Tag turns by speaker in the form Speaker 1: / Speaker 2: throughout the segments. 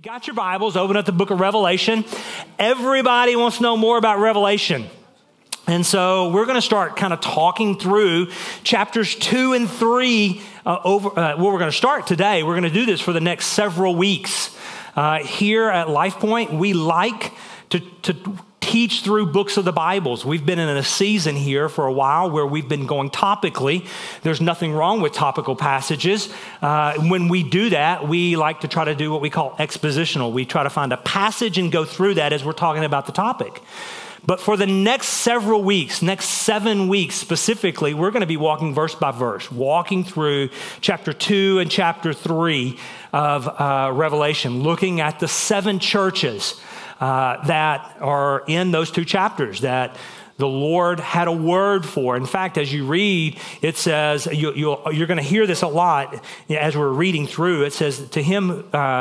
Speaker 1: got your Bibles, open up the book of Revelation. Everybody wants to know more about Revelation. And so we're going to start kind of talking through chapters 2 and 3 we're going to start today. We're going to do this for the next several weeks. Here at LifePoint, we like to teach through books of the Bibles. We've been in a season here for a while where we've been going topically. There's nothing wrong with topical passages. When we do that, we like to try to do what we call expositional. We try to find a passage and go through that as we're talking about the topic. But for the next several weeks, next 7 weeks specifically, we're going to be walking verse by verse, walking through chapter 2 and chapter 3 of Revelation, looking at the 7 churches that are in those 2 chapters that the Lord had a word for. In fact, as you read, it says, you're going to hear this a lot as we're reading through. It says, to him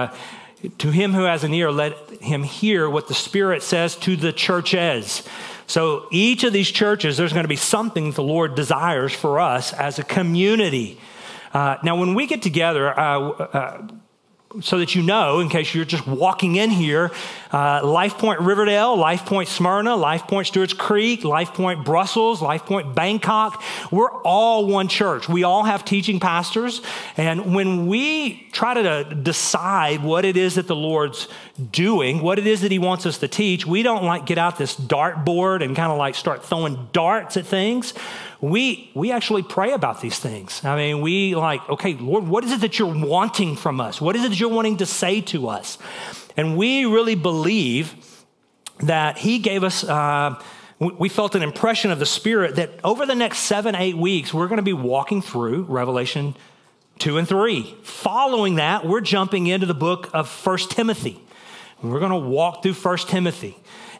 Speaker 1: who has an ear, let him hear what the Spirit says to the churches. So each of these churches, there's going to be something the Lord desires for us as a community. Now, when we get together, so that you know, in case you're just walking in here, LifePoint Riverdale, LifePoint Smyrna, LifePoint Stewart's Creek, LifePoint Brussels, LifePoint Bangkok, we're all one church. We all have teaching pastors. And when we try to decide what it is that the Lord's doing, what it is that he wants us to teach, we don't get out this dartboard and kind of start throwing darts at things. We actually pray about these things. I mean, okay, Lord, what is it that you're wanting from us? What is it that you're wanting to say to us? And we really believe that he gave us, we felt an impression of the Spirit that over the next 7-8 weeks, we're going to be walking through Revelation 2 and 3. Following that, we're jumping into the book of 1 Timothy. We're going to walk through 1 Timothy.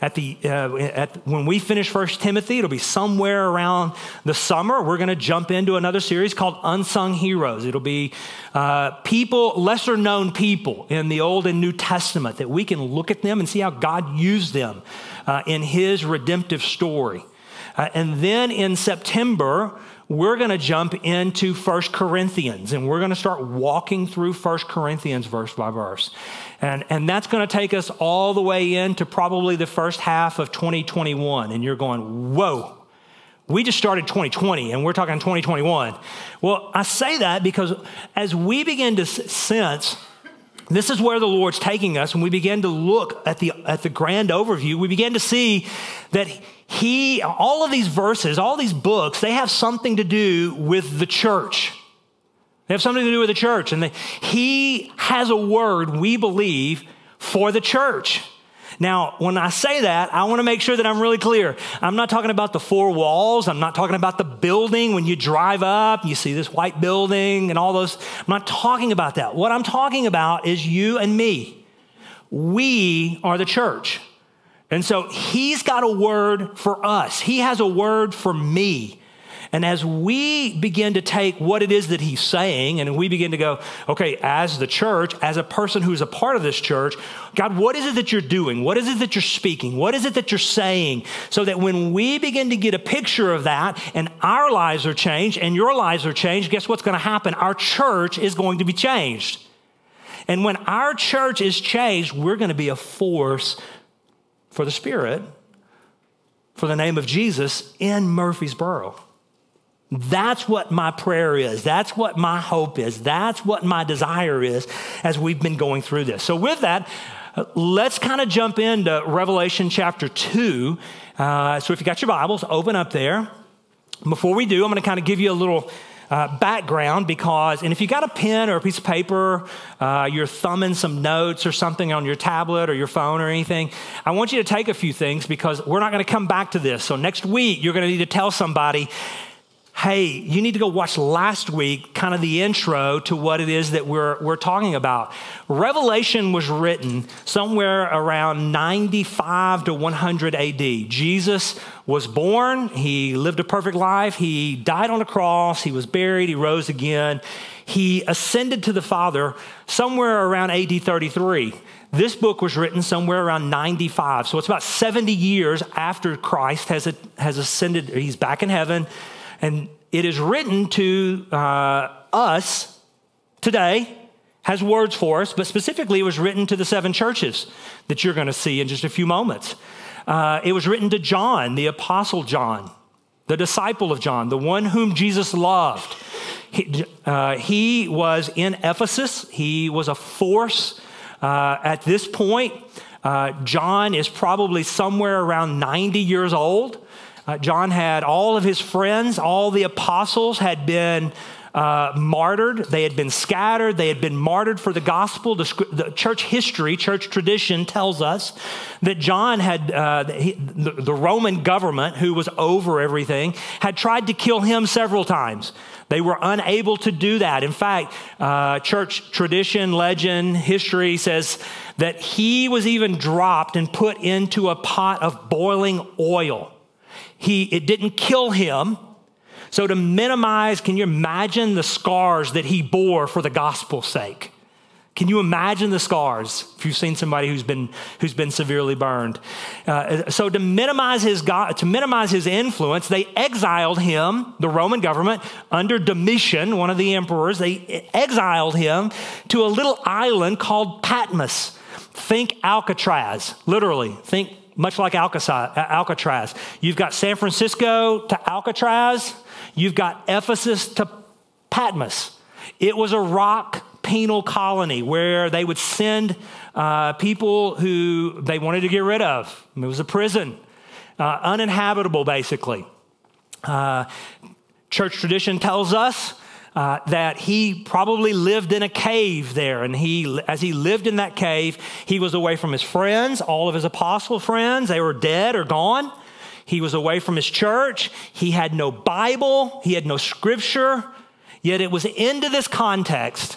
Speaker 1: When we finish 1 Timothy, it'll be somewhere around the summer. We're going to jump into another series called Unsung Heroes. It'll be lesser known people in the Old and New Testament that we can look at them and see how God used them in his redemptive story. And then in September, we're going to jump into 1 Corinthians, and we're going to start walking through 1 Corinthians verse by verse. And that's going to take us all the way into probably the first half of 2021. And you're going, whoa, we just started 2020 and we're talking 2021. Well, I say that because as we begin to sense this is where the Lord's taking us, and we begin to look at the grand overview, we begin to see that all of these verses, all these books, they have something to do with the church. They have something to do with the church. And he has a word, we believe, for the church. Now, when I say that, I want to make sure that I'm really clear. I'm not talking about the 4 walls. I'm not talking about the building. When you drive up, you see this white building and all those. I'm not talking about that. What I'm talking about is you and me. We are the church. And so he's got a word for us. He has a word for me. And as we begin to take what it is that he's saying, and we begin to go, okay, as the church, as a person who's a part of this church, God, what is it that you're doing? What is it that you're speaking? What is it that you're saying? So that when we begin to get a picture of that and our lives are changed and your lives are changed, guess what's going to happen? Our church is going to be changed. And when our church is changed, we're going to be a force for the Spirit, for the name of Jesus in Murfreesboro. That's what my prayer is. That's what my hope is. That's what my desire is as we've been going through this. So with that, let's kind of jump into Revelation chapter 2. So if you got your Bibles, open up there. Before we do, I'm going to kind of give you a little background and if you got a pen or a piece of paper, you're thumbing some notes or something on your tablet or your phone or anything, I want you to take a few things because we're not going to come back to this. So next week, you're going to need to tell somebody, hey, you need to go watch last week, kind of the intro to what it is that we're talking about. Revelation was written somewhere around 95 to 100 AD. Jesus was born. He lived a perfect life. He died on a cross. He was buried. He rose again. He ascended to the Father somewhere around AD 33. This book was written somewhere around 95. So it's about 70 years after Christ has ascended. He's back in heaven. And it is written to us today has words for us, but specifically it was written to the 7 churches that you're going to see in just a few moments. It was written to John, the Apostle John, the disciple of John, the one whom Jesus loved. He was in Ephesus. He was a force at this point. John is probably somewhere around 90 years old. John had all of his friends, all the apostles had been martyred. They had been scattered. They had been martyred for the gospel. The church history, church tradition tells us that John had, the Roman government, who was over everything, had tried to kill him several times. They were unable to do that. In fact, church tradition, legend, history says that he was even dropped and put into a pot of boiling oil. It didn't kill him. So to minimize, can you imagine the scars that he bore for the gospel's sake? Can you imagine the scars if you've seen somebody who's been severely burned? So to minimize his influence, they exiled him, the Roman government, under Domitian, one of the emperors. They exiled him to a little island called Patmos. Think Alcatraz, literally. Think much like Alcatraz. You've got San Francisco to Alcatraz. You've got Ephesus to Patmos. It was a rock penal colony where they would send people who they wanted to get rid of. It was a prison, uninhabitable basically. Church tradition tells us that he probably lived in a cave there. And as he lived in that cave, he was away from his friends, all of his apostle friends. They were dead or gone. He was away from his church. He had no Bible. He had no scripture. Yet it was into this context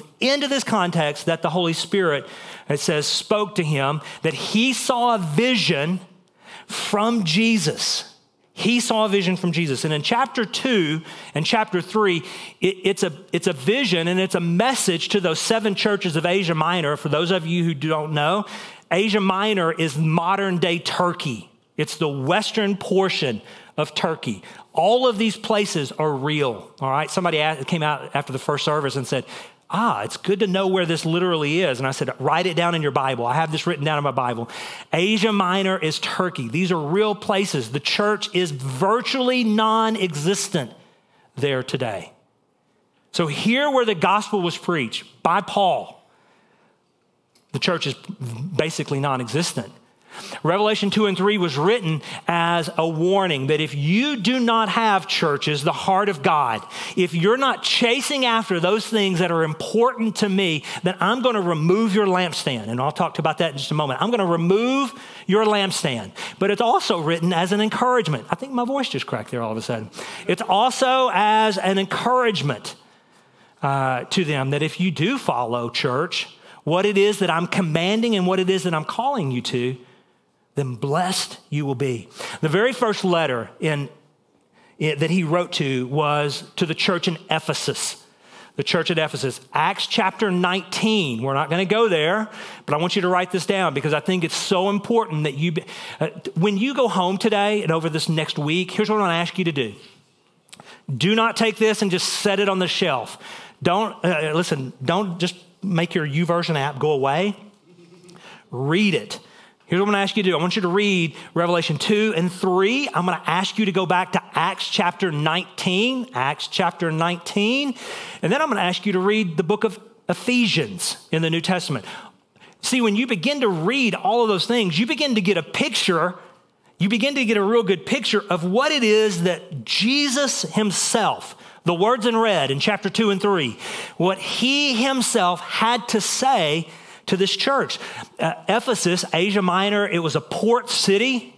Speaker 1: that the Holy Spirit, it says, spoke to him, that he saw a vision from Jesus. He saw a vision from Jesus. And in chapter 2 and chapter 3, it's a vision and it's a message to those 7 churches of Asia Minor. For those of you who don't know, Asia Minor is modern day Turkey. It's the western portion of Turkey. All of these places are real, all right? Somebody came out after the first service and said, it's good to know where this literally is. And I said, write it down in your Bible. I have this written down in my Bible. Asia Minor is Turkey. These are real places. The church is virtually non-existent there today. So here where the gospel was preached by Paul, the church is basically non-existent. Revelation 2 and 3 was written as a warning that if you do not have, churches, the heart of God, if you're not chasing after those things that are important to me, then I'm going to remove your lampstand. And I'll talk about that in just a moment. I'm going to remove your lampstand. But it's also written as an encouragement. I think my voice just cracked there all of a sudden. It's also as an encouragement to them that if you do follow, church, what it is that I'm commanding and what it is that I'm calling you to, then blessed you will be. The very first letter that he wrote to was to the church in Ephesus, the church at Ephesus. Acts chapter 19. We're not going to go there, but I want you to write this down because I think it's so important that when you go home today and over this next week, here's what I'm going to ask you to do. Do not take this and just set it on the shelf. Don't just make your YouVersion app go away. Read it. Here's what I'm going to ask you to do. I want you to read Revelation 2 and 3. I'm going to ask you to go back to Acts chapter 19. Acts chapter 19. And then I'm going to ask you to read the book of Ephesians in the New Testament. See, when you begin to read all of those things, you begin to get a picture. You begin to get a real good picture of what it is that Jesus himself, the words in red in chapter 2 and 3, what he himself had to say to this church. Ephesus, Asia Minor, it was a port city,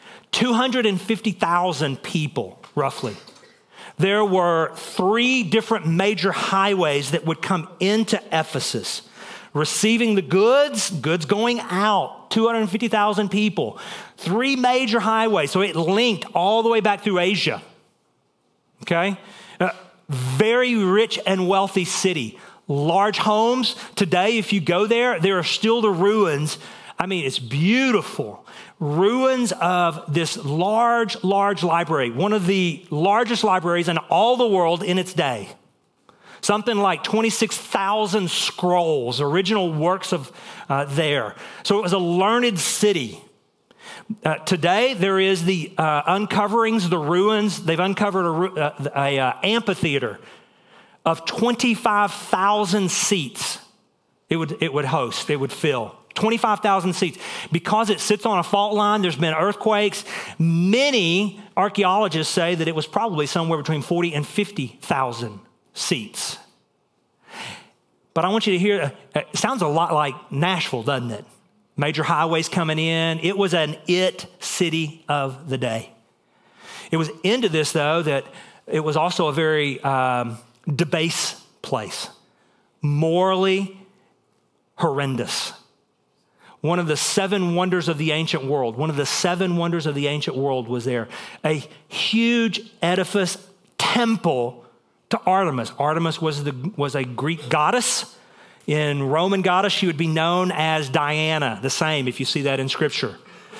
Speaker 1: 250,000 people, roughly. There were 3 different major highways that would come into Ephesus, receiving the goods going out, 250,000 people. 3 major highways, so it linked all the way back through Asia, okay? Very rich and wealthy city. Large homes. Today, if you go there are still the ruins. I mean, it's beautiful. Ruins of this large library, one of the largest libraries in all the world in its day. something like 26,000 scrolls, original works of there. So it was a learned city. Today, there is the uncoverings, the ruins. They've uncovered a amphitheater of 25,000 seats. It would host, it would fill. 25,000 seats. Because it sits on a fault line, there's been earthquakes. Many archaeologists say that it was probably somewhere between 40 and 50,000 seats. But I want you to hear, it sounds a lot like Nashville, doesn't it? Major highways coming in. It was an city of the day. It was into this, though, that it was also a very debased place. Morally horrendous. One of the seven wonders of the ancient world. One of the seven wonders of the ancient world was there. A huge edifice, temple to Artemis. Artemis was a Greek goddess. In Roman goddess, she would be known as Diana, the same if you see that in Scripture.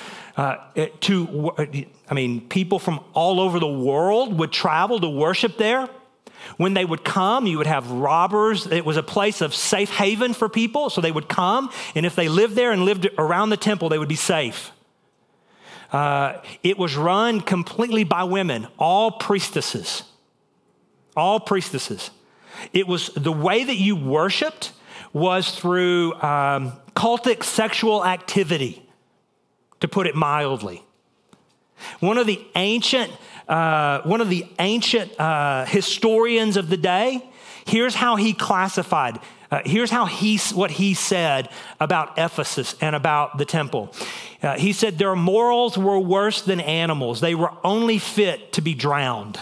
Speaker 1: People from all over the world would travel to worship there. When they would come, you would have robbers. It was a place of safe haven for people, so they would come, and if they lived there and lived around the temple, they would be safe. It was run completely by women, all priestesses. All priestesses. It was the way that you worshiped was through cultic sexual activity, to put it mildly. One of the ancient historians of the day, here's how he classified. What he said about Ephesus and about the temple. He said their morals were worse than animals. They were only fit to be drowned.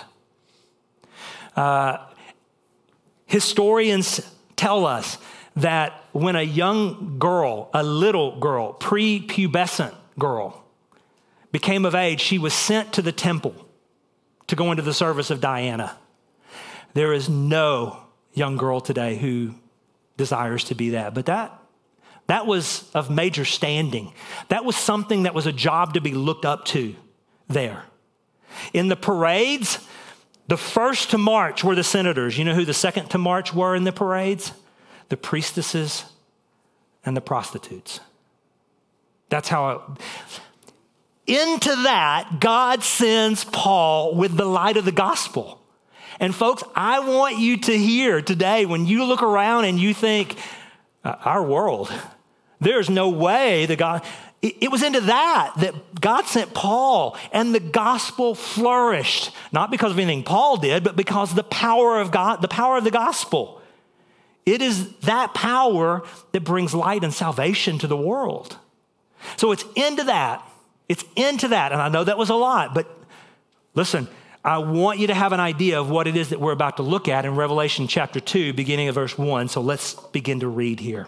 Speaker 1: Historians tell us that when a young girl, a little girl, prepubescent girl, became of age, she was sent to the temple to go into the service of Diana. There is no young girl today who desires to be that. But that was of major standing. That was something that was a job to be looked up to there. In the parades, the first to march were the senators. You know who the second to march were in the parades? The priestesses and the prostitutes. That's how into that, God sends Paul with the light of the gospel. And folks, I want you to hear today, when you look around and you think, our world, there's no way that God, it was into that God sent Paul, and the gospel flourished. Not because of anything Paul did, but because the power of God, the power of the gospel. It is that power that brings light and salvation to the world. So it's into that. It's into that. And I know that was a lot, but listen, I want you to have an idea of what it is that we're about to look at in Revelation chapter 2, beginning of verse 1. So let's begin to read here.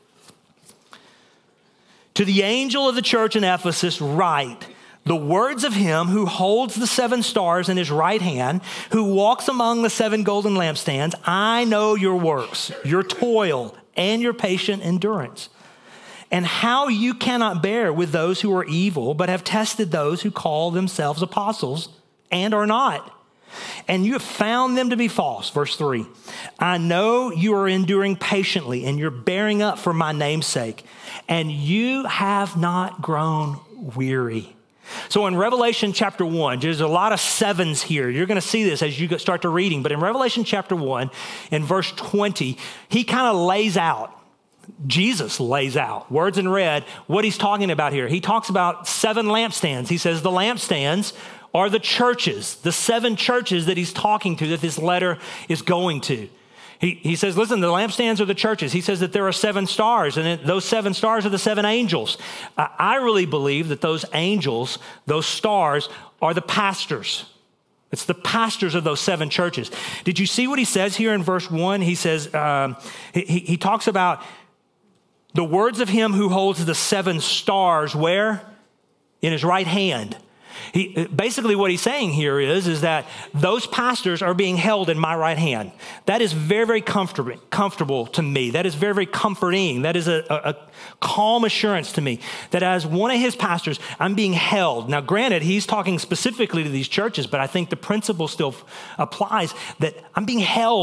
Speaker 1: To the angel of the church in Ephesus, write the words of him who holds the seven stars in his right hand, who walks among the seven golden lampstands. I know your works, your toil, and your patient endurance, and how you cannot bear with those who are evil, but have tested those who call themselves apostles and are not. And you have found them to be false. Verse 3, I know you are enduring patiently, and you're bearing up for my name's sake, and you have not grown weary. So in Revelation chapter 1, there's a lot of sevens here. You're going to see this as you start to reading. But in Revelation chapter 1, in verse 20, he kind of lays out, Jesus lays out, words in red, what he's talking about here. He talks about seven lampstands. He says the lampstands are the churches, the seven churches that he's talking to, that this letter is going to. He says, listen, the lampstands are the churches. He says that there are seven stars, and those seven stars are the seven angels. I really believe that those angels, those stars, are the pastors. It's the pastors of those seven churches. Did you see what he says here in verse 1? He says, he talks about the words of him who holds the seven stars, where? In his right hand. Basically what he's saying here is that those pastors are being held in my right hand. That is very, very comfortable to me. That is very, very comforting. That is a calm assurance to me that as one of his pastors, I'm being held. Now, granted, he's talking specifically to these churches, but I think the principle still applies that I'm being held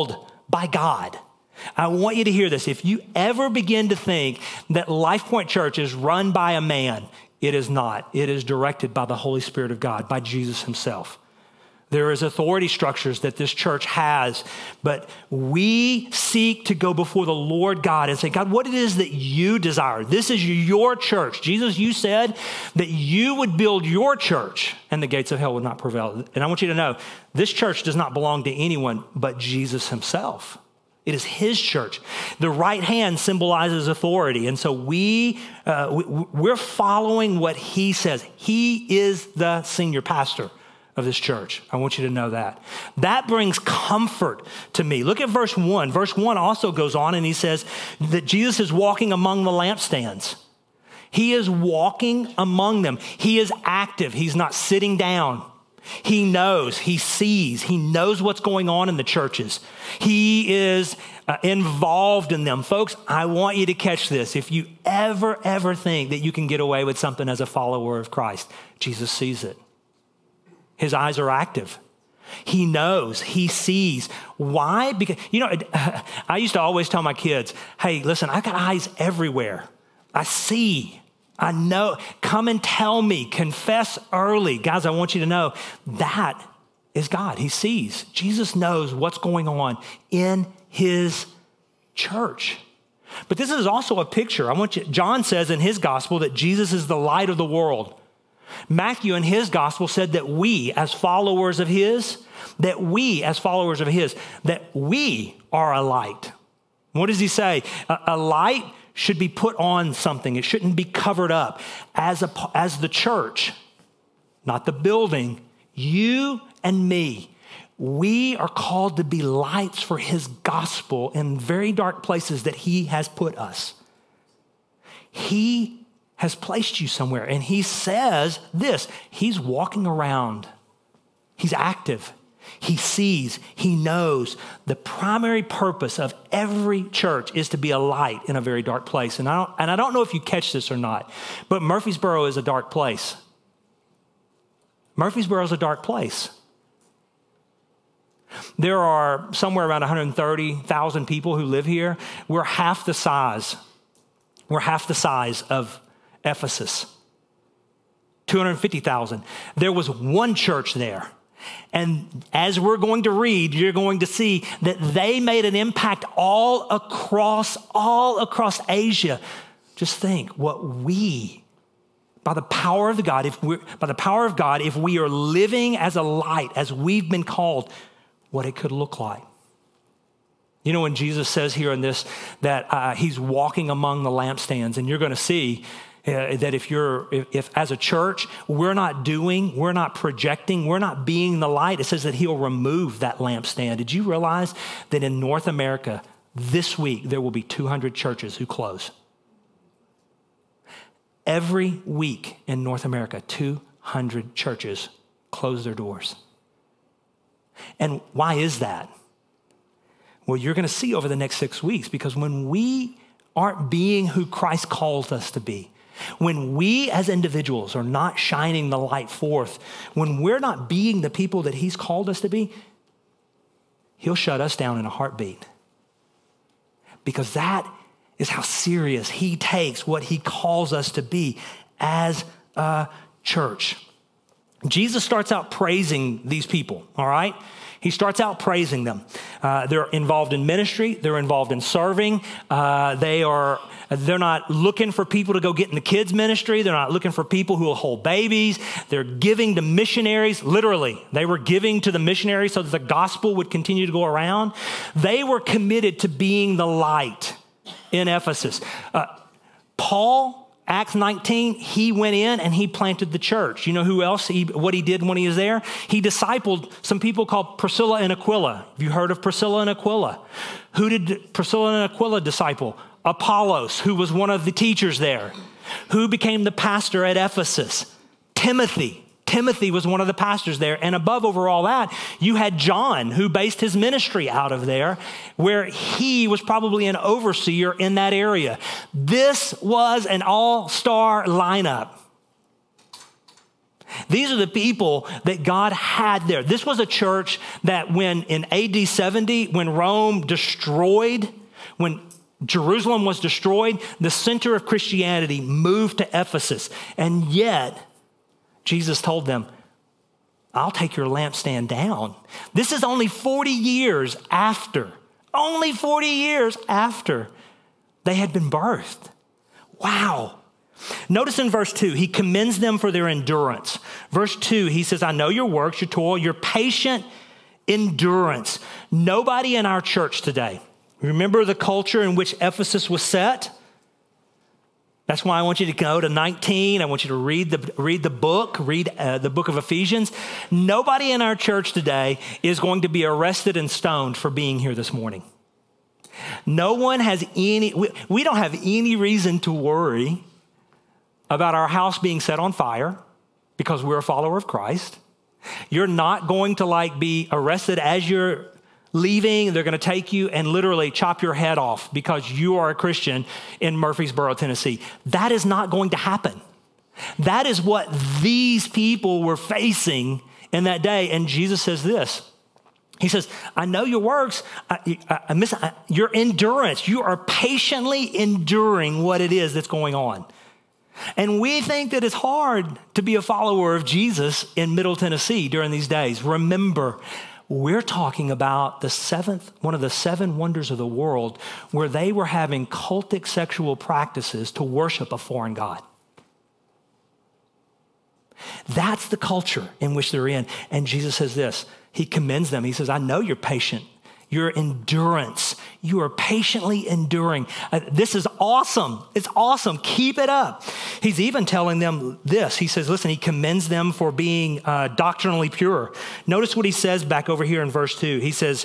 Speaker 1: by God. I want you to hear this. If you ever begin to think that Life Point Church is run by a man, it is not. It is directed by the Holy Spirit of God, by Jesus himself. There is authority structures that this church has, but we seek to go before the Lord God and say, God, what it is that you desire. This is your church. Jesus, you said that you would build your church and the gates of hell would not prevail. And I want you to know, this church does not belong to anyone but Jesus himself. It is his church. The right hand symbolizes authority. And so we're following what he says. He is the senior pastor of this church. I want you to know that. That brings comfort to me. Look at verse 1. Verse 1 also goes on and he says that Jesus is walking among the lampstands. He is walking among them. He is active. He's not sitting down. He knows, he sees, he knows what's going on in the churches. He is involved in them. Folks, I want you to catch this. If you ever think that you can get away with something as a follower of Christ, Jesus sees it. His eyes are active. He knows, he sees. Why? Because, I used to always tell my kids, hey, listen, I got eyes everywhere. I see. I know. Come and tell me. Confess early. Guys, I want you to know that is God. He sees. Jesus knows what's going on in his church. But this is also a picture. John says in his gospel that Jesus is the light of the world. Matthew in his gospel said that we as followers of his, that we are a light. What does he say? A light should be put on something. It shouldn't be covered up. As the church, not the building, you and me, we are called to be lights for his gospel in very dark places that he has put us. He has placed you somewhere. And he says this, he's walking around. He's active. He sees, he knows. The primary purpose of every church is to be a light in a very dark place. And I don't know if you catch this or not, but Murfreesboro is a dark place. Murfreesboro is a dark place. There are somewhere around 130,000 people who live here. We're half the size. We're half the size of Ephesus, 250,000. There was one church there. And as we're going to read, you're going to see that they made an impact all across Asia. Just think what by the power of God, if we are living as a light, as we've been called, what it could look like. You know, when Jesus says here in this that he's walking among the lampstands, and you're going to see that if as a church, we're not projecting, we're not being the light, it says that he'll remove that lampstand. Did you realize that in North America, this week, there will be 200 churches who close? Every week in North America, 200 churches close their doors. And why is that? Well, you're going to see over the next 6 weeks, because when we aren't being who Christ calls us to be, when we as individuals are not shining the light forth, when we're not being the people that he's called us to be, he'll shut us down in a heartbeat. Because that is how serious he takes what he calls us to be as a church. Jesus starts out praising these people, all right? He starts out praising them. They're involved in ministry. They're involved in serving. They're not looking for people to go get in the kids' ministry. They're not looking for people who will hold babies. They're giving to missionaries. Literally, they were giving to the missionaries so that the gospel would continue to go around. They were committed to being the light in Ephesus. Paul, Acts 19, he went in and he planted the church. You know who else, what he did when he was there? He discipled some people called Priscilla and Aquila. Have you heard of Priscilla and Aquila? Who did Priscilla and Aquila disciple? Apollos, who was one of the teachers there. Who became the pastor at Ephesus? Timothy. Timothy was one of the pastors there. And above over all that, you had John, who based his ministry out of there, where he was probably an overseer in that area. This was an all-star lineup. These are the people that God had there. This was a church that when in AD 70, when Jerusalem was destroyed, the center of Christianity moved to Ephesus. And yet, Jesus told them, I'll take your lampstand down. This is only 40 years after they had been birthed. Wow. Notice in verse 2, he commends them for their endurance. Verse 2, he says, I know your works, your toil, your patient endurance. Nobody in our church today, remember the culture in which Ephesus was set? That's why I want you to go to 19. I want you to read the book of Ephesians. Nobody in our church today is going to be arrested and stoned for being here this morning. No one has we don't have any reason to worry about our house being set on fire because we're a follower of Christ. You're not going to be arrested as you're leaving. They're going to take you and literally chop your head off because you are a Christian in Murfreesboro, Tennessee. That is not going to happen. That is what these people were facing in that day. And Jesus says this. He says, I know your works, your endurance. You are patiently enduring what it is that's going on. And we think that it's hard to be a follower of Jesus in Middle Tennessee during these days. Remember, we're talking about one of the 7 wonders of the world, where they were having cultic sexual practices to worship a foreign god. That's the culture in which they're in. And Jesus says this, he commends them. He says, I know you're patient, your endurance. You are patiently enduring. This is awesome. It's awesome. Keep it up. He's even telling them this. He says, listen, he commends them for being doctrinally pure. Notice what he says back over here in verse 2. He says,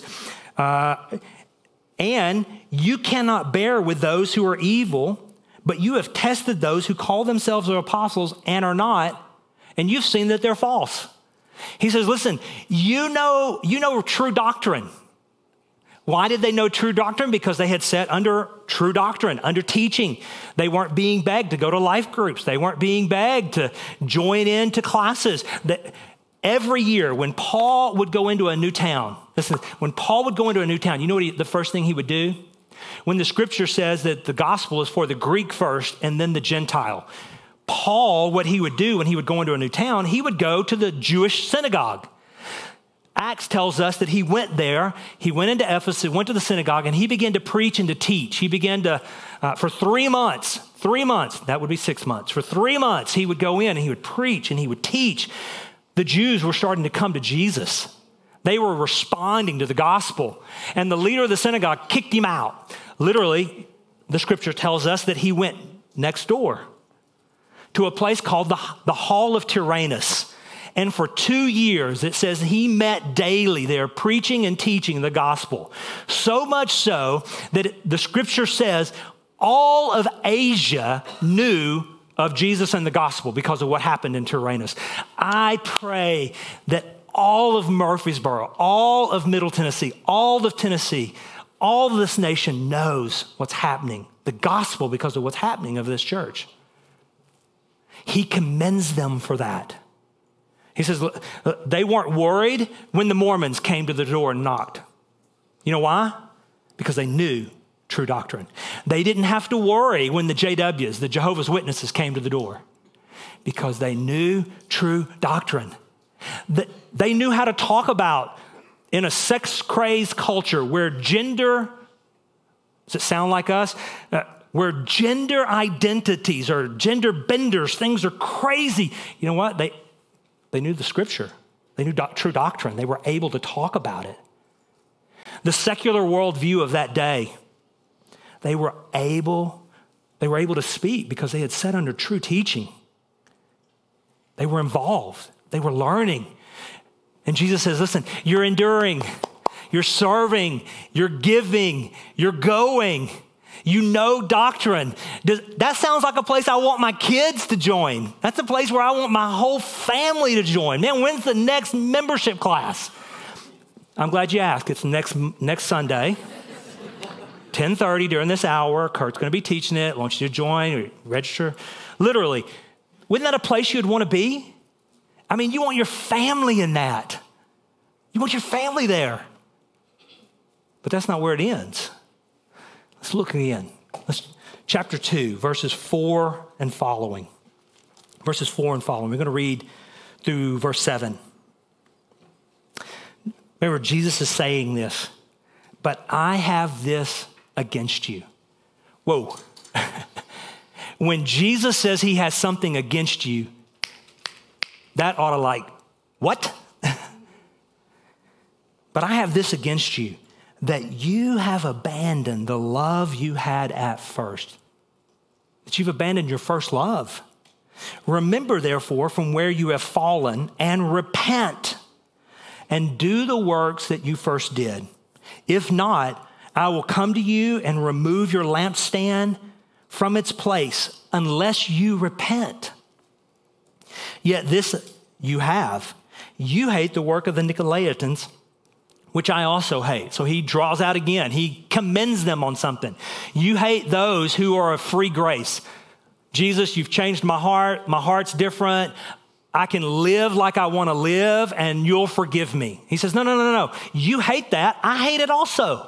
Speaker 1: and you cannot bear with those who are evil, but you have tested those who call themselves apostles and are not, and you've seen that they're false. He says, listen, you know true doctrine. Why did they know true doctrine? Because they had sat under true doctrine, under teaching. They weren't being begged to go to life groups. They weren't being begged to join into classes. Every year when Paul would go into a new town, listen, when Paul would go into a new town, you know what the first thing he would do? When the scripture says that the gospel is for the Greek first and then the Gentile, Paul, what he would do when he would go into a new town, he would go to the Jewish synagogue. Acts tells us that he went there, he went into Ephesus, went to the synagogue, and he began to preach and to teach. He began to, for 3 months, that would be 6 months. For 3 months, he would go in and he would preach and he would teach. The Jews were starting to come to Jesus. They were responding to the gospel. And the leader of the synagogue kicked him out. Literally, the scripture tells us that he went next door to a place called the Hall of Tyrannus. And for 2 years, it says he met daily there preaching and teaching the gospel. So much so that the scripture says all of Asia knew of Jesus and the gospel because of what happened in Tyrannus. I pray that all of Murfreesboro, all of Middle Tennessee, all of Tennessee, all of this nation knows what's happening, the gospel, because of what's happening of this church. He commends them for that. He says, they weren't worried when the Mormons came to the door and knocked. You know why? Because they knew true doctrine. They didn't have to worry when the JWs, the Jehovah's Witnesses, came to the door because they knew true doctrine. They knew how to talk about in a sex-crazed culture where gender, does it sound like us? Where gender identities or gender benders, things are crazy. You know what? They knew the scripture. They knew true doctrine. They were able to talk about it. The secular worldview of that day, they were able to speak because they had sat under true teaching. They were involved. They were learning. And Jesus says, listen, you're enduring, you're serving, you're giving, you're going. You know doctrine. That sounds like a place I want my kids to join. That's a place where I want my whole family to join. Man, when's the next membership class? I'm glad you asked. It's next Sunday, 10:30 during this hour. Kurt's going to be teaching it. I want you to join or register. Literally, wasn't that a place you'd want to be? I mean, you want your family in that. You want your family there. But that's not where it ends. Let's look again. Chapter 2, verses 4 and following. Verses 4 and following. We're going to read through verse 7. Remember, Jesus is saying this, but I have this against you. Whoa. When Jesus says he has something against you, that ought to like, what? But I have this against you, that you have abandoned the love you had at first. That you've abandoned your first love. Remember, therefore, from where you have fallen, and repent, and do the works that you first did. If not, I will come to you and remove your lampstand from its place, unless you repent. Yet this you have. You hate the work of the Nicolaitans, which I also hate. So he draws out again. He commends them on something. You hate those who are of free grace. Jesus, you've changed my heart. My heart's different. I can live like I want to live, and you'll forgive me. He says, no. You hate that. I hate it also.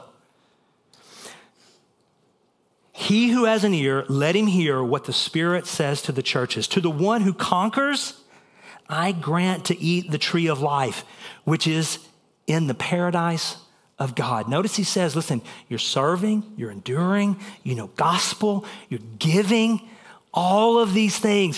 Speaker 1: He who has an ear, let him hear what the Spirit says to the churches. To the one who conquers, I grant to eat the tree of life, which is in the paradise of God. Notice he says, listen, you're serving, you're enduring, you know gospel, you're giving, all of these things.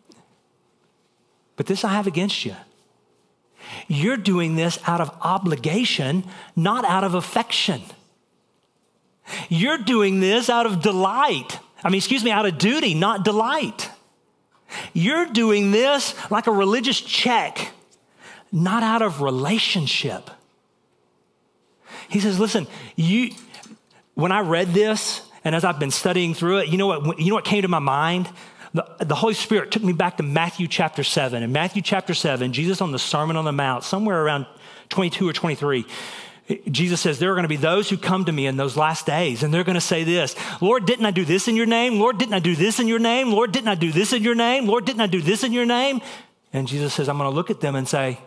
Speaker 1: But this I have against you. You're doing this out of obligation, not out of affection. You're doing this out of delight. Out of duty, not delight. You're doing this like a religious check, not out of relationship. He says, listen, when I read this, and as I've been studying through it, you know what came to my mind? The Holy Spirit took me back to Matthew chapter 7. In Matthew chapter 7, Jesus on the Sermon on the Mount, somewhere around 22 or 23, Jesus says, there are going to be those who come to me in those last days, and they're going to say this, Lord, didn't I do this in your name? Lord, didn't I do this in your name? Lord, didn't I do this in your name? Lord, didn't I do this in your name? And Jesus says, I'm going to look at them and say,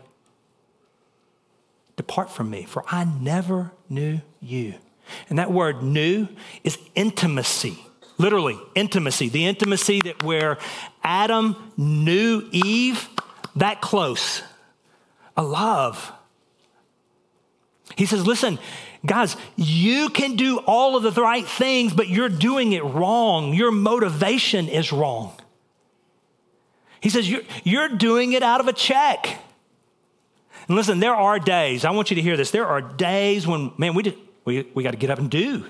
Speaker 1: depart from me, for I never knew you. And that word knew is intimacy, literally intimacy. The intimacy that where Adam knew Eve, that close, a love. He says, listen, guys, you can do all of the right things, but you're doing it wrong. Your motivation is wrong. He says, you're doing it out of a check. And listen, there are days, I want you to hear this. There are days when, man, we got to get up and do.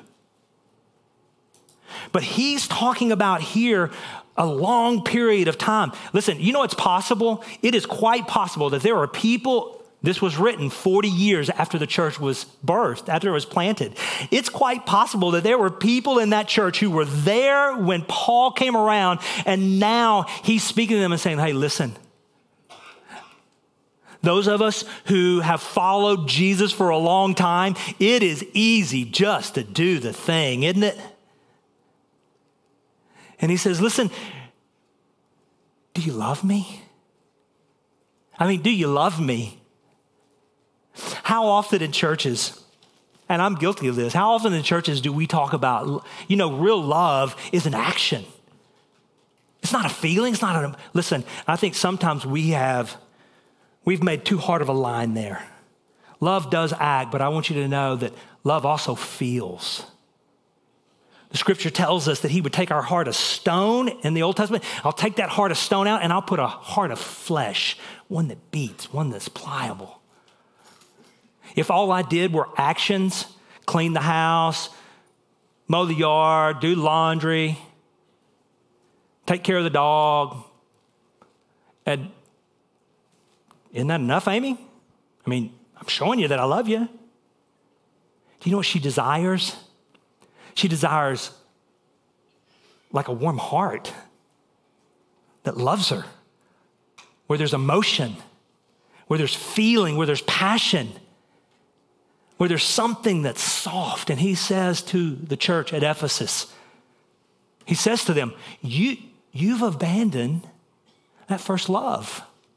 Speaker 1: But he's talking about here a long period of time. Listen, you know it's possible? It is quite possible that there are people. This was written 40 years after the church was birthed, after it was planted. It's quite possible that there were people in that church who were there when Paul came around, and now he's speaking to them and saying, hey, listen, those of us who have followed Jesus for a long time, it is easy just to do the thing, isn't it? And he says, listen, do you love me? Do you love me? How often in churches, and I'm guilty of this, how often in churches do we talk about, real love is an action. It's not a feeling. Listen, I think sometimes we've made too hard of a line there. Love does act, but I want you to know that love also feels. The scripture tells us that he would take our heart of stone in the Old Testament. I'll take that heart of stone out and I'll put a heart of flesh, one that beats, one that's pliable. If all I did were actions, clean the house, mow the yard, do laundry, take care of the dog, and isn't that enough, Amy? I'm showing you that I love you. Do you know what she desires? She desires like a warm heart that loves her, where there's emotion, where there's feeling, where there's passion, where there's something that's soft. And he says to the church at Ephesus, he says to them, you've abandoned that first love.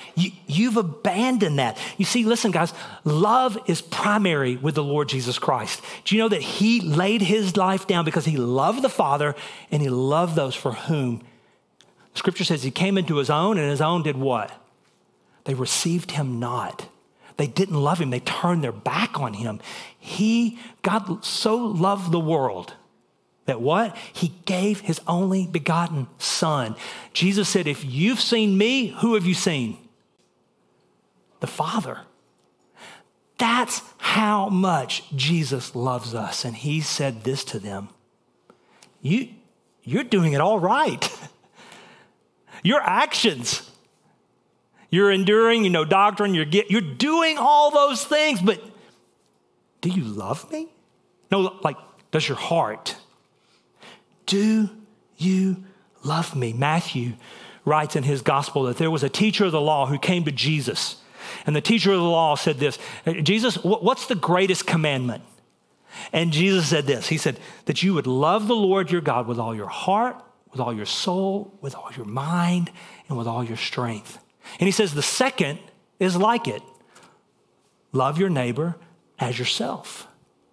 Speaker 1: You've abandoned that. You see, listen, guys, love is primary with the Lord Jesus Christ. Do you know that he laid his life down because he loved the Father and he loved those for whom? Scripture says he came into his own, and his own did what? They received him not. They didn't love him. They turned their back on him. God so loved the world that what? He gave his only begotten Son. Jesus said, if you've seen me, who have you seen? The Father. That's how much Jesus loves us. And he said this to them. You're doing it all right. Your actions, you're enduring, doctrine, you're doing all those things, but do you love me? No, does your heart? Do you love me? Matthew writes in his gospel that there was a teacher of the law who came to Jesus. And the teacher of the law said this, Jesus, what's the greatest commandment? And Jesus said this, he said that you would love the Lord your God with all your heart, with all your soul, with all your mind, and with all your strength. And he says the second is like it. Love your neighbor as yourself.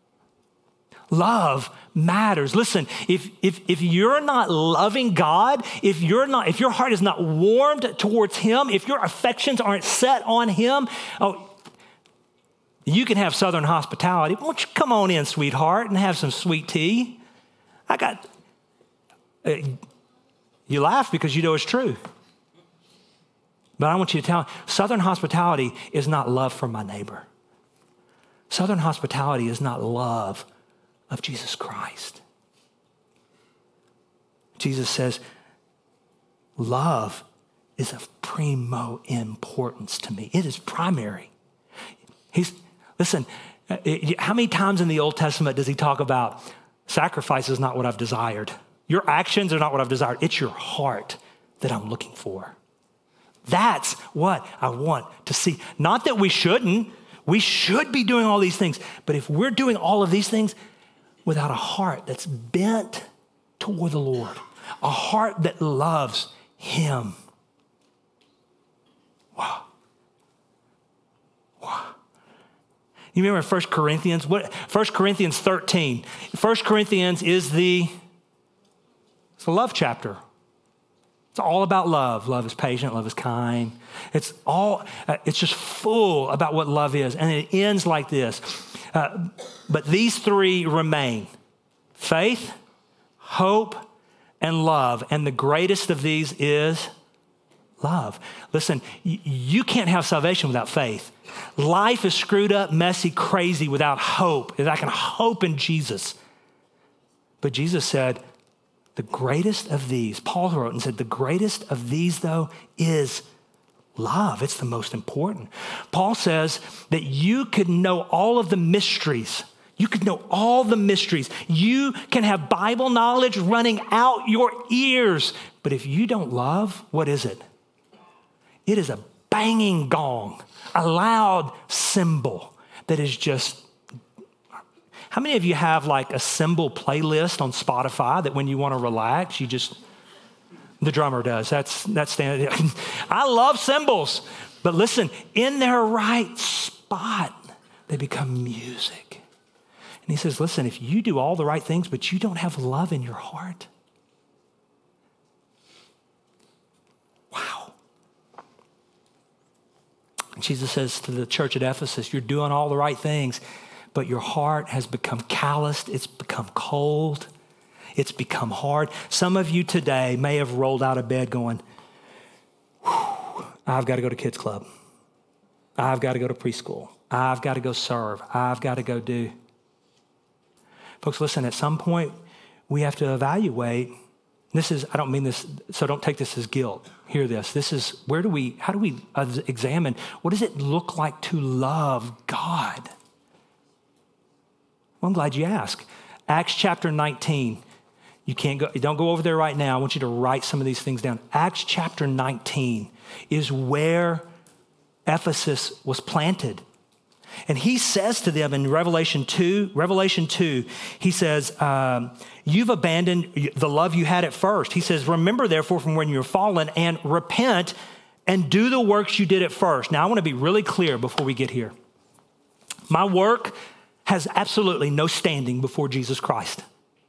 Speaker 1: Love matters. Listen, if you're not loving God, if your heart is not warmed towards him, if your affections aren't set on him, you can have Southern hospitality. Won't you come on in, sweetheart, and have some sweet tea? You laugh because you know it's true. But I want you to tell, Southern hospitality is not love for my neighbor. Southern hospitality is not love of Jesus Christ. Jesus says, love is of primo importance to me. It is primary. Listen, how many times in the Old Testament does he talk about sacrifice is not what I've desired? Your actions are not what I've desired. It's your heart that I'm looking for. That's what I want to see. Not that we shouldn't. We should be doing all these things. But if we're doing all of these things without a heart that's bent toward the Lord, a heart that loves him. Wow. You remember 1 Corinthians? 1 Corinthians 13. 1 Corinthians is it's a love chapter. It's all about love. Love is patient. Love is kind. It's just full about what love is. And it ends like this. But these three remain: faith, hope, and love. And the greatest of these is love. Listen, you can't have salvation without faith. Life is screwed up, messy, crazy without hope. If I can hope in Jesus. But Jesus said, the greatest of these, Paul wrote and said, the greatest of these, though, is love. It's the most important. Paul says that you could know all of the mysteries. You could know all the mysteries. You can have Bible knowledge running out your ears. But if you don't love, what is it? It is a banging gong, a loud cymbal that is just... How many of you have like a cymbal playlist on Spotify that when you want to relax, the drummer does. That's standard. I love cymbals, but listen, in their right spot, they become music. And he says, listen, if you do all the right things, but you don't have love in your heart, wow. And Jesus says to the church at Ephesus, you're doing all the right things, but your heart has become calloused. It's become cold. It's become hard. Some of you today may have rolled out of bed going, I've got to go to kids club. I've got to go to preschool. I've got to go serve. I've got to go do. Folks, listen, at some point we have to evaluate. I don't mean this, so don't take this as guilt. Hear this. This is, how do we examine, what does it look like to love God? Well, I'm glad you asked. Acts chapter 19. Don't go over there right now. I want you to write some of these things down. Acts chapter 19 is where Ephesus was planted. And he says to them in Revelation 2, he says, you've abandoned the love you had at first. He says, remember therefore from when you're fallen and repent and do the works you did at first. Now, I want to be really clear before we get here. My work has absolutely no standing before Jesus Christ.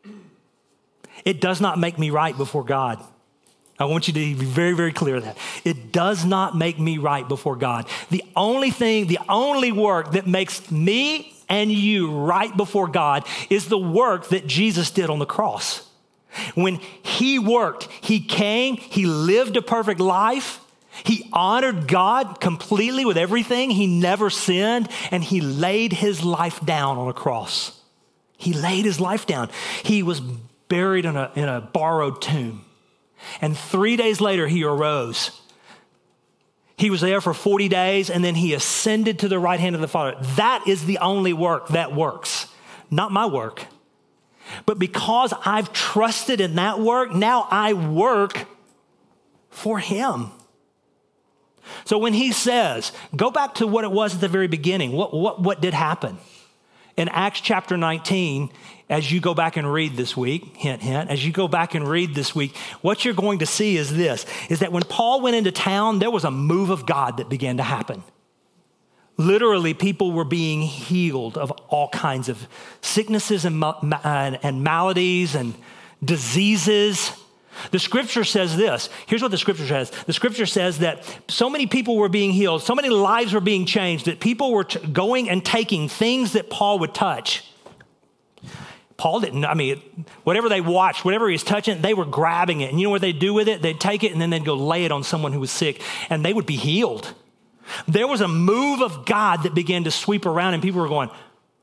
Speaker 1: It does not make me right before God. I want you to be very, very clear on that. It does not make me right before God. The only work that makes me and you right before God is the work that Jesus did on the cross. When he worked, he came, he lived a perfect life, he honored God completely with everything, he never sinned, and he laid his life down on a cross. He laid his life down. He was buried in a borrowed tomb. And 3 days later, he arose. He was there for 40 days, and then he ascended to the right hand of the Father. That is the only work that works, not my work. But because I've trusted in that work, now I work for him. So when he says, go back to what it was at the very beginning, what did happen? In Acts chapter 19, as you go back and read this week, hint, hint, as you go back and read this week, what you're going to see is this, is that when Paul went into town, there was a move of God that began to happen. Literally, people were being healed of all kinds of sicknesses and maladies and diseases. The scripture says this. Here's what the scripture says. The scripture says that so many people were being healed, so many lives were being changed, that people were going and taking things that Paul would touch. Paul didn't, whatever they watched, whatever he was touching, they were grabbing it. And you know what they'd do with it? They'd take it and then they'd go lay it on someone who was sick, and they would be healed. There was a move of God that began to sweep around, and people were going,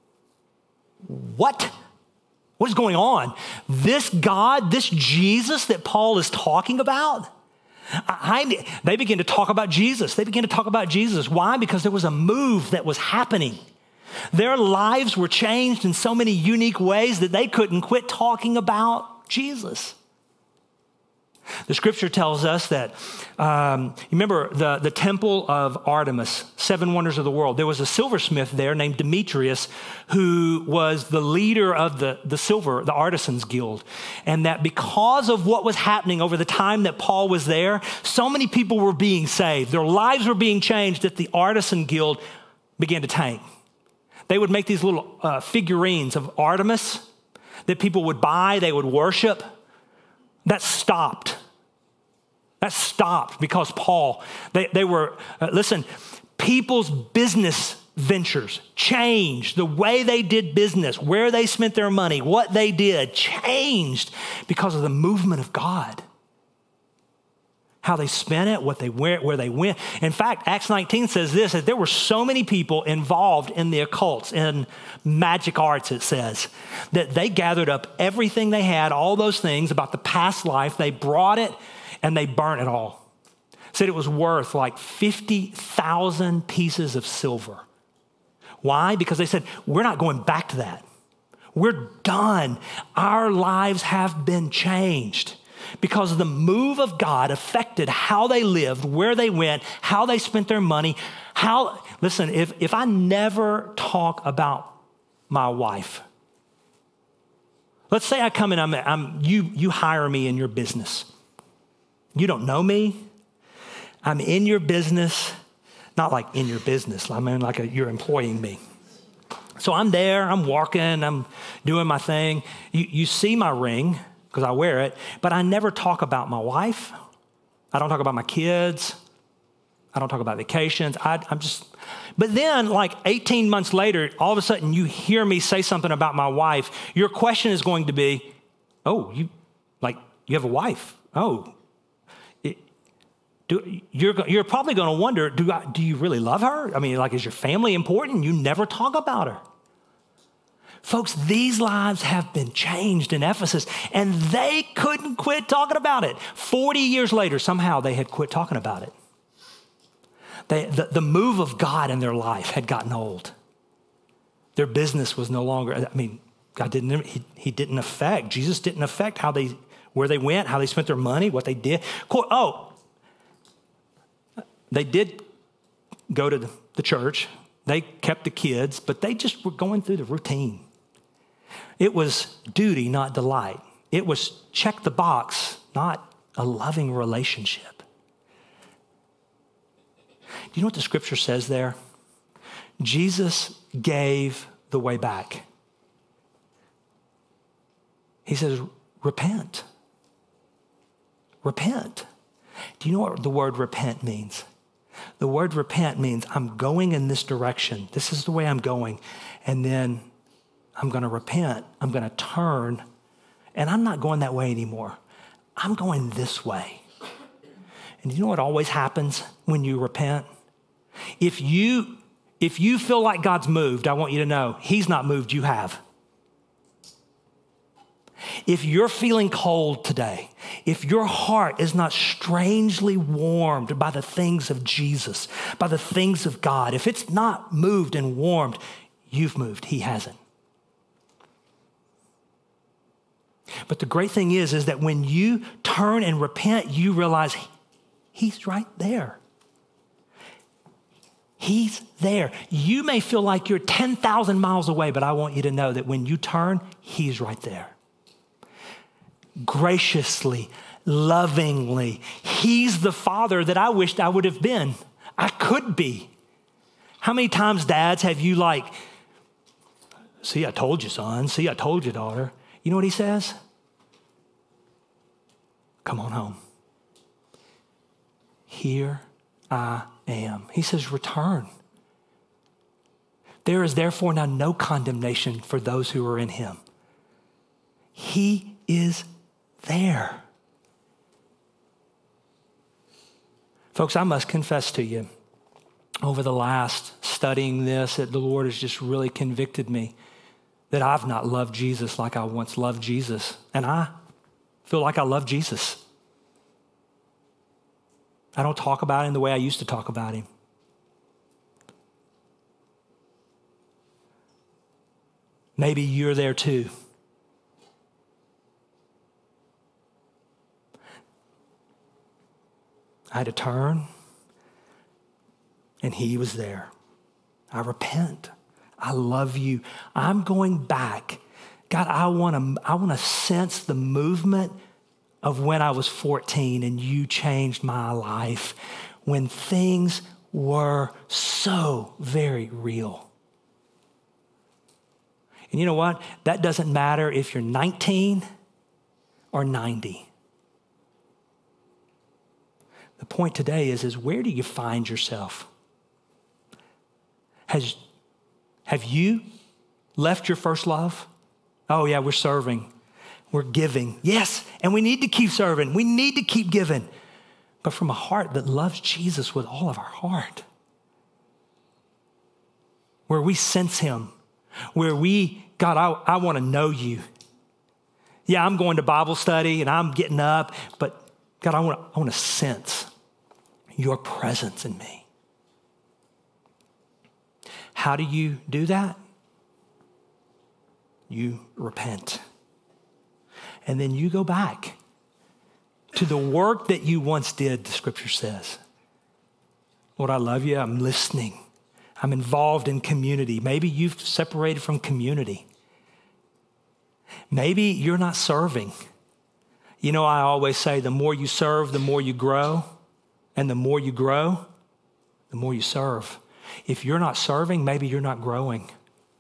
Speaker 1: what? What is going on? This God, this Jesus that Paul is talking about? They began to talk about Jesus. They began to talk about Jesus. Why? Because there was a move that was happening. Their lives were changed in so many unique ways that they couldn't quit talking about Jesus. The scripture tells us that, you remember the temple of Artemis, 7 wonders of the world. There was a silversmith there named Demetrius who was the leader of the Artisans Guild. And that because of what was happening over the time that Paul was there, so many people were being saved. Their lives were being changed that the Artisan Guild began to tank. They would make these little figurines of Artemis that people would buy, they would worship. That stopped. That stopped because Paul, they were, listen, people's business ventures changed. The way they did business, where they spent their money, what they did changed because of the movement of God. How they spent it, where they went. In fact, Acts 19 says this, that there were so many people involved in the occults, in magic arts, it says, that they gathered up everything they had, all those things about the past life, they brought it and they burnt it all. Said it was worth like 50,000 pieces of silver. Why? Because they said, we're not going back to that. We're done. Our lives have been changed. Because the move of God affected how they lived, where they went, how they spent their money. Listen, if I never talk about my wife, let's say I come in, you hire me in your business. You don't know me. I'm in your business, not like in your business. I mean, like you're employing me. So I'm there, I'm working, I'm doing my thing. You see my ring, because I wear it, but I never talk about my wife. I don't talk about my kids. I don't talk about vacations. But then like 18 months later, all of a sudden you hear me say something about my wife. Your question is going to be, oh, you have a wife. Oh, you're probably going to wonder, do you really love her? I mean, like, is your family important? You never talk about her. Folks, these lives have been changed in Ephesus, and they couldn't quit talking about it. 40 years later, somehow they had quit talking about it. The move of God in their life had gotten old. Their business was no longer, God didn't affect, Jesus didn't affect where they went, how they spent their money, what they did. They did go to the church. They kept the kids, but they just were going through the routine. It was duty, not delight. It was check the box, not a loving relationship. you know what the scripture says there? Jesus gave the way back. He says, repent. Repent. Do you know what the word repent means? The word repent means I'm going in this direction. This is the way I'm going. And then I'm going to repent. I'm going to turn. And I'm not going that way anymore. I'm going this way. And you know what always happens when you repent? If you feel like God's moved, I want you to know he's not moved, you have. If you're feeling cold today, if your heart is not strangely warmed by the things of Jesus, by the things of God, if it's not moved and warmed, you've moved, he hasn't. But the great thing is that when you turn and repent, you realize he's right there. He's there. You may feel like you're 10,000 miles away, but I want you to know that when you turn, he's right there. Graciously, lovingly, he's the father that I wished I would have been. I could be. How many times, dads, have you like, see, I told you, son. See, I told you, daughter. You know what he says? Come on home. Here I am. He says, return. There is therefore now no condemnation for those who are in him. He is there. Folks, I must confess to you, over the last studying this, that the Lord has just really convicted me that I've not loved Jesus like I once loved Jesus. And I feel like I love Jesus. I don't talk about him the way I used to talk about him. Maybe you're there too. I had to turn, and he was there. I repent. I love you. I'm going back. God, I want to sense the movement of when I was 14 and you changed my life, when things were so very real. And you know what? That doesn't matter if you're 19 or 90. The point today is where do you find yourself? Have you left your first love? Oh yeah, we're serving. We're giving. Yes, and we need to keep serving. We need to keep giving. But from a heart that loves Jesus with all of our heart. Where we sense him. Where God, I want to know you. Yeah, I'm going to Bible study and I'm getting up, but God, I want to sense your presence in me. How do you do that? You repent. And then you go back to the work that you once did, the scripture says. Lord, I love you. I'm listening. I'm involved in community. Maybe you've separated from community. Maybe you're not serving. You know, I always say the more you serve, the more you grow. And the more you grow, the more you serve. If you're not serving, maybe you're not growing.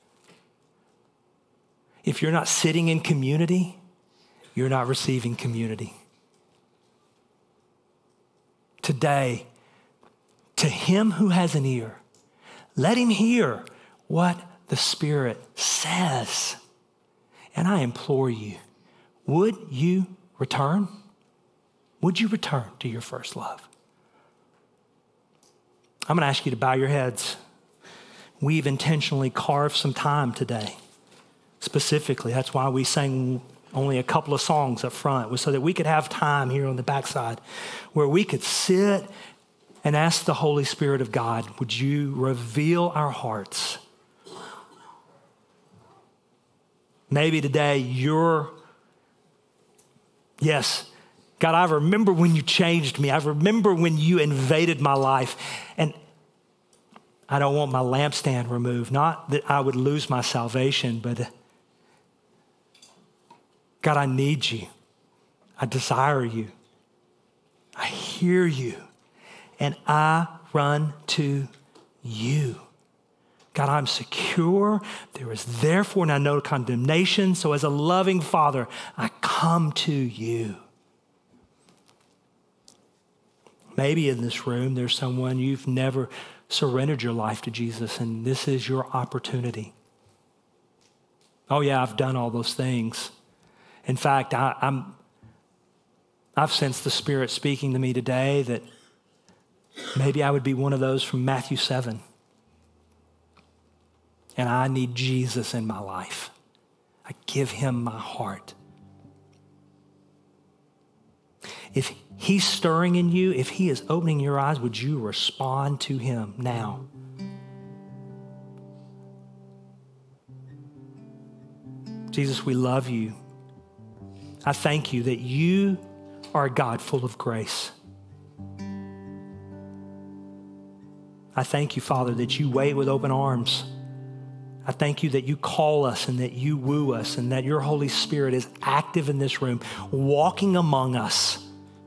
Speaker 1: If you're not sitting in community, you're not receiving community. Today, to him who has an ear, let him hear what the Spirit says. And I implore you, would you return? Would you return to your first love? I'm going to ask you to bow your heads. We've intentionally carved some time today. Specifically, that's why we sang only a couple of songs up front, was so that we could have time here on the backside where we could sit and ask the Holy Spirit of God, would you reveal our hearts? Maybe today yes, God, I remember when you changed me. I remember when you invaded my life. And I don't want my lampstand removed. Not that I would lose my salvation, but God, I need you. I desire you. I hear you. and I run to you. God, I'm secure. There is therefore now no condemnation. So as a loving Father, I come to you. Maybe in this room, there's someone you've never surrendered your life to Jesus, and this is your opportunity. Oh yeah, I've done all those things. In fact, I've sensed the Spirit speaking to me today that maybe I would be one of those from Matthew 7. And I need Jesus in my life. I give him my heart. If he's stirring in you, if he is opening your eyes, would you respond to him now? Jesus, we love you. I thank you that you are a God full of grace. I thank you, Father, that you wait with open arms. I thank you that you call us and that you woo us and that your Holy Spirit is active in this room, walking among us.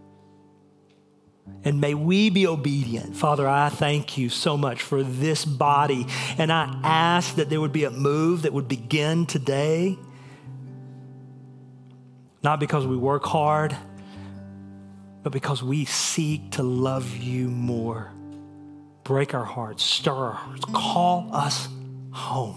Speaker 1: And may we be obedient. Father, I thank you so much for this body. And I ask that there would be a move that would begin today. Not because we work hard, but because we seek to love you more. Break our hearts, stir our hearts, call us home.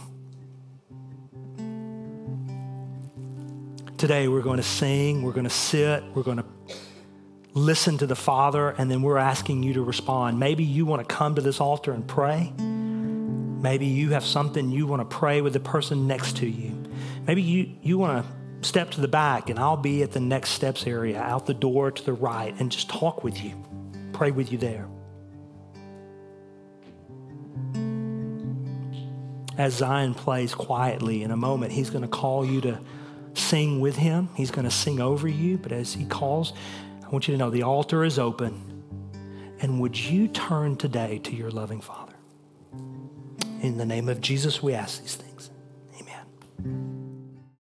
Speaker 1: Today we're going to sing, we're going to sit, we're going to listen to the Father, and then we're asking you to respond. Maybe you want to come to this altar and pray. Maybe you have something you want to pray with the person next to you. Maybe you want to step to the back, and I'll be at the next steps area, out the door to the right, and just talk with you, pray with you there. As Zion plays quietly in a moment, he's going to call you to sing with him. He's going to sing over you. But as he calls, I want you to know the altar is open. And would you turn today to your loving Father? In the name of Jesus, we ask these things. Amen.